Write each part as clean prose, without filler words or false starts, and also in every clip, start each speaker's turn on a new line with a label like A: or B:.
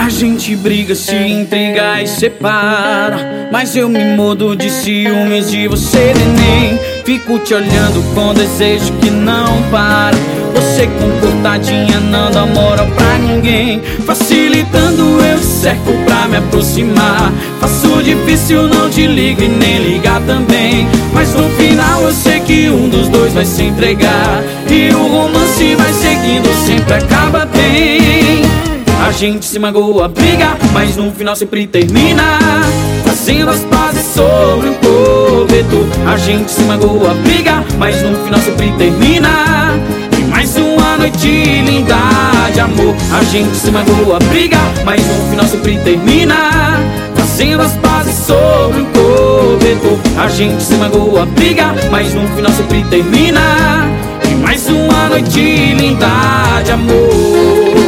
A: A gente briga, se intriga e separa, mas eu me mordo de ciúmes de você, neném. Fico te olhando com desejo que não para. Você comportadinha não dá moral pra ninguém. Facilitando eu cerco pra me aproximar. Faço difícil, não te ligo e nem ligar também. Mas no final eu sei que um dos dois vai se entregar, e o romance vai seguindo, sempre acaba bem. A gente se magoa, briga, mas no final sempre termina fazendo as pazes sobre o cobertor. A gente se magoa, briga, mas no final sempre termina e mais uma noite linda de amor. A gente se magoa, briga, mas no final sempre termina fazendo as pazes sobre o cobertor. A gente se magoa, briga, mas no final sempre termina e mais uma noite linda de amor.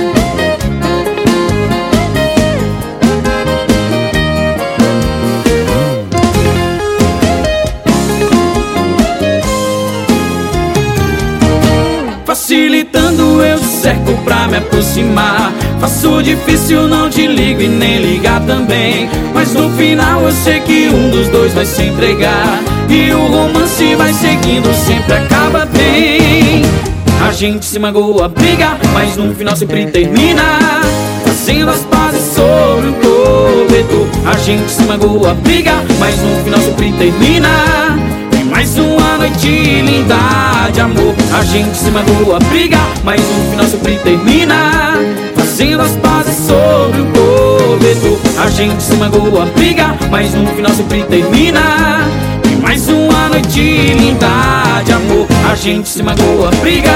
A: Facilitando eu cerco pra me aproximar. Faço difícil, não te ligo e nem ligar também. Mas no final eu sei que um dos dois vai se entregar, e o romance vai seguindo, sempre acaba bem. A gente se magoa, briga, mas no final sempre termina fazendo as pazes sobre o cobertor. A gente se magoa, briga, mas no final sempre termina mais uma noite linda de amor. A gente se magoa, briga, mas no final sempre termina fazendo as pazes sobre o cobertor. A gente se magoa, briga, mas no final sempre termina e mais uma noite linda de amor. A gente se magoa, briga,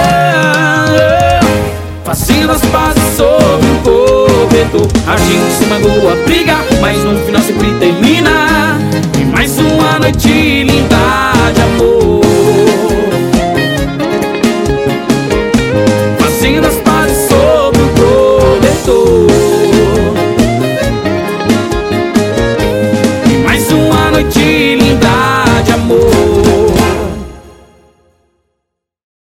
A: fazendo as pazes sobre o cobertor. A gente se magoa, briga, mas no final sempre termina